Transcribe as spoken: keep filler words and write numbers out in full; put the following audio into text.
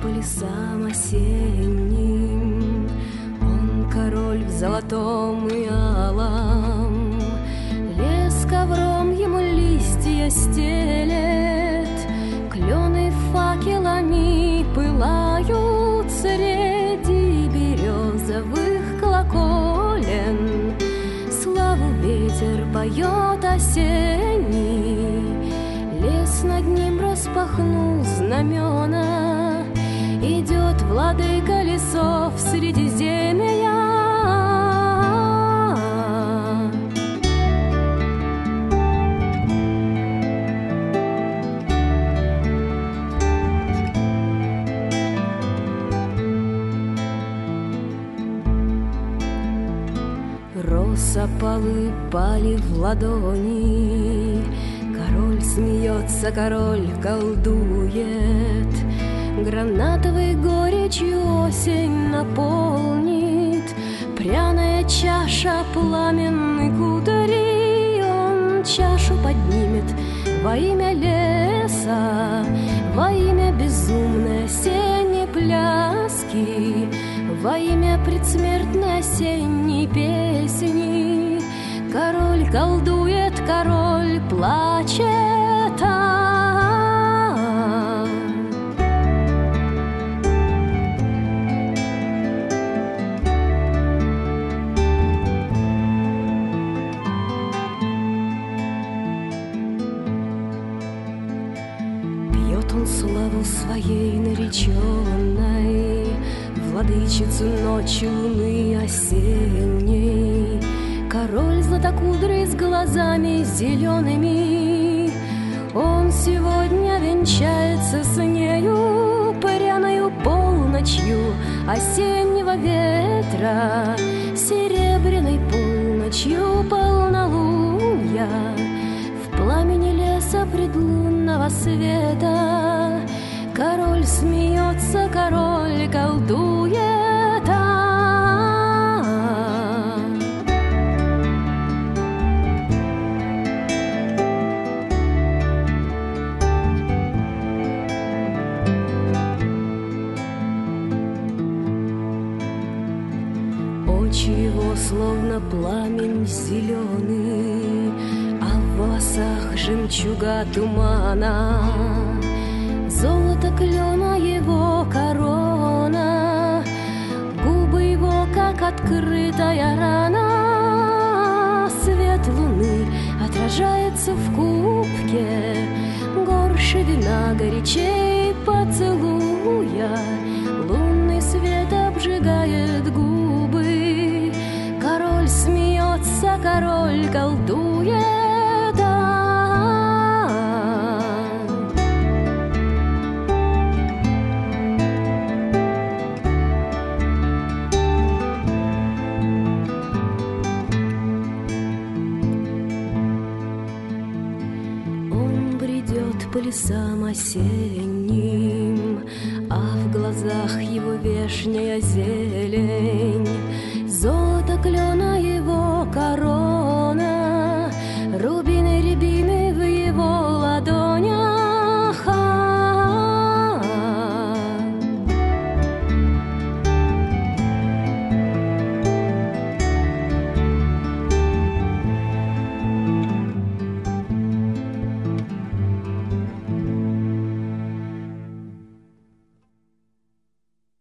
по лесам осенним. Он король в золотом и алом, лес ковром ему листья стелет, клены факелами пылают среди березовых колоколен. Славу ветер поет осенний, лес над ним распахнул знамена. Идет владыка лесов Средиземья. Росопалы пали в ладони, король смеется, король колдует. Гранатовой горечью осень наполнит, пряная чаша пламенной кудри. Он чашу поднимет во имя леса, во имя безумной осенней пляски, во имя предсмертной осенней песни. Король колдует, король плачет, а пьет он славу своей нареченной, владычицу ночи луны осенней. Король златокудрый с глазами зелеными, он сегодня венчается с нею пряною полночью осеннего ветра, серебряной полночью полнолуния. В пламени леса предлунного света король смеется, король колдует. Очи его словно пламень зеленый, а в волосах жемчуга тумана. Золото клена его корона, губы его, как открытая рана. Свет луны отражается в кубке, горше вина горячей поцелуя. Лунный свет обжигает губы, король смеется, король колдует. По лесам осенним, а в глазах его вешняя зелень. Золото клена его корона,